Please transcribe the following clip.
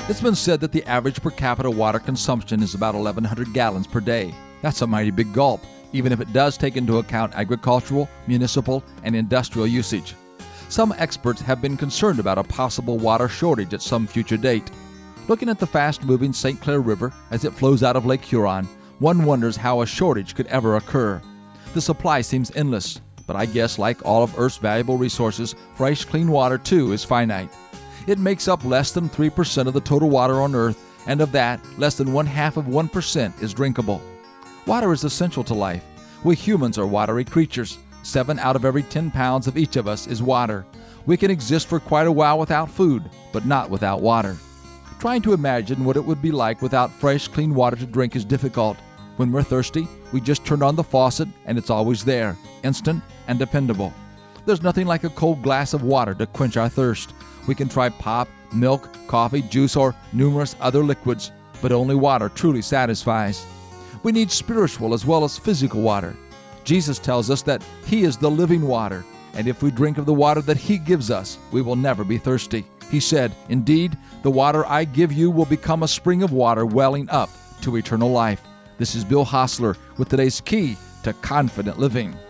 It's been said that the average per capita water consumption is about 1,100 gallons per day. That's a mighty big gulp, even if it does take into account agricultural, municipal, and industrial usage. Some experts have been concerned about a possible water shortage at some future date. Looking at the fast-moving St. Clair River as it flows out of Lake Huron, one wonders how a shortage could ever occur. The supply seems endless, but I guess like all of Earth's valuable resources, fresh, clean water too is finite. It makes up less than 3% of the total water on Earth, and of that, less than 0.5% is drinkable. Water is essential to life. We humans are watery creatures. 7 out of every 10 pounds of each of us is water. We can exist for quite a while without food, but not without water. Trying to imagine what it would be like without fresh, clean water to drink is difficult. When we're thirsty, we just turn on the faucet and it's always there, instant and dependable. There's nothing like a cold glass of water to quench our thirst. We can try pop, milk, coffee, juice, or numerous other liquids, but only water truly satisfies. We need spiritual as well as physical water. Jesus tells us that He is the living water, and if we drink of the water that He gives us, we will never be thirsty. He said, "Indeed, the water I give you will become a spring of water welling up to eternal life." This is Bill Hostler with today's Key to Confident Living.